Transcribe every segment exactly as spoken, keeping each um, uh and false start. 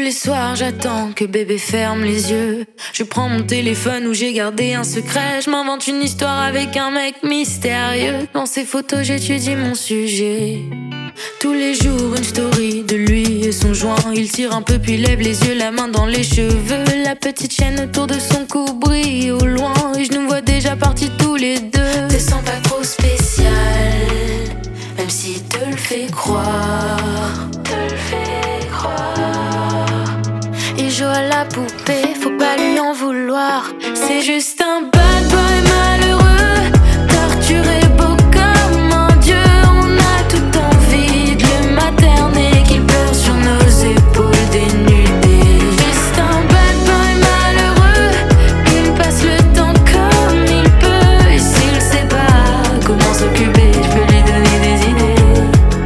les soirs j'attends que bébé ferme les yeux. Je prends mon téléphone où j'ai gardé un secret. Je m'invente une histoire avec un mec mystérieux. Dans ces photos j'étudie mon sujet. Tous les jours une story de lui et son joint. Il tire un peu puis lève les yeux, la main dans les cheveux. La petite chaîne autour de son cou brille au loin. Et je nous vois déjà partis tous les deux. Te sens pas trop spécial, même si te le fait croire. Te le fait croire. Et Jo à la poupée, faut pas lui en vouloir. C'est juste un bad boy malheureux, torturé beau comme un dieu. On a tout envie de le materner, qu'il pleure sur nos épaules dénudées. Juste un bad boy malheureux, il passe le temps comme il peut. Et s'il sait pas comment s'occuper, je peux lui donner des idées.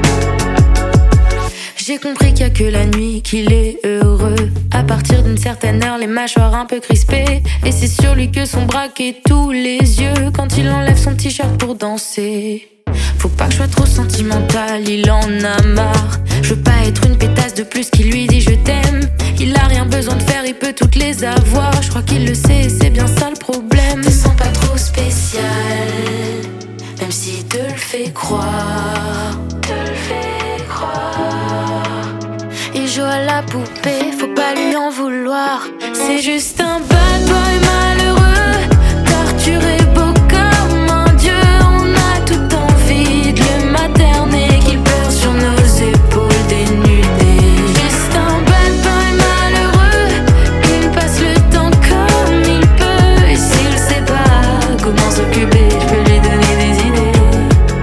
J'ai compris qu'il y a que la nuit qu'il est heureux. À partir d'une certaine heure, les mâchoires un peu crispées. Et c'est sur lui que sont braqués tous les yeux quand il enlève son t-shirt pour danser. Faut pas que je sois trop sentimental, il en a marre. Je veux pas être une pétasse de plus qui lui dit je t'aime. Il a rien besoin de faire, il peut toutes les avoir. Je crois qu'il le sait, c'est bien ça le problème. Te sens pas trop spécial, même si te le fait croire. Te le fait croire. Et Jo à la poupée, faut pas lui en vouloir. C'est juste un bad boy malheureux, torturé beau comme un dieu. On a tout envie de le materner, qu'il pleure sur nos épaules dénudées. Juste un bad boy malheureux, il passe le temps comme il peut. Et s'il sait pas comment s'occuper, je peux lui donner des idées.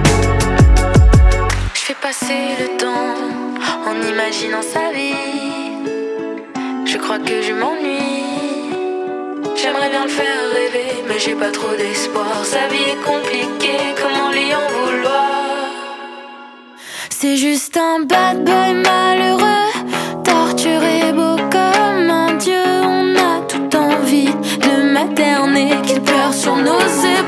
Je fais passer le temps en imaginant sa vie. Je crois que je m'ennuie. J'aimerais bien le faire rêver, mais j'ai pas trop d'espoir. Sa vie est compliquée, comment lui en vouloir? C'est juste un bad boy malheureux, torturé beau comme un dieu. On a tout envie de le materner, qu'il pleure sur nos épaules.